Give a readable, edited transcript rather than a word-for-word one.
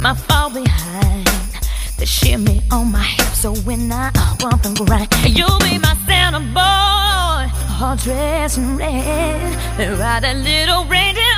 my fall behind, the shimmy on my hips. So when I bump and grind, you'll be my Santa boy, all dressed in red, and ride that little reindeer